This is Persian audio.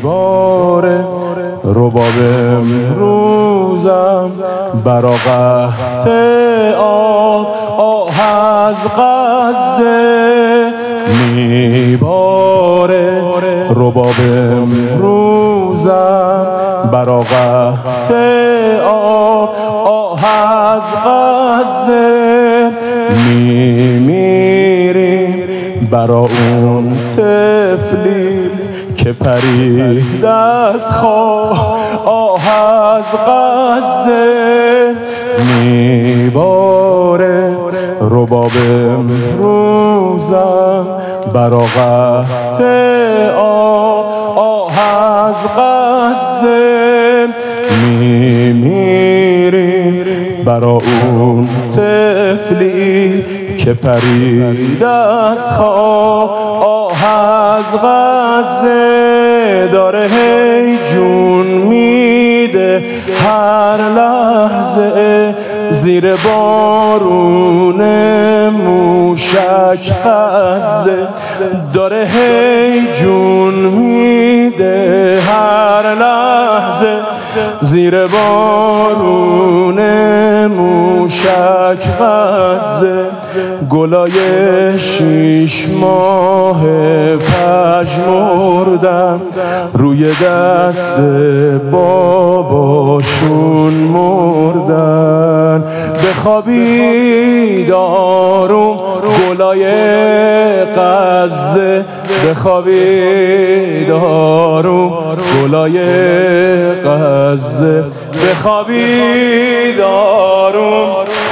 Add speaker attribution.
Speaker 1: میباره رباب امروزم برا قحط آه از غزه میباره رباب امروزم برا قحط آه از غزه میمیریم برا اون طفلی که پرید از خواه آه از غزه میباره رباب امروزم برا قحط آه از غزه میمیریم برا اون طفلی که پرید از خواه آه از غزه داره هی جون میده هر لحظه زیر بارون موشک غزه داره هی جون میده هر لحظه زیر بارون موشک غزه گلای 6 ماه پژمردن روی دست باباشون مردن بخوابید آروم گلای غزه بخوابید آروم گلای غزه بخوابید آروم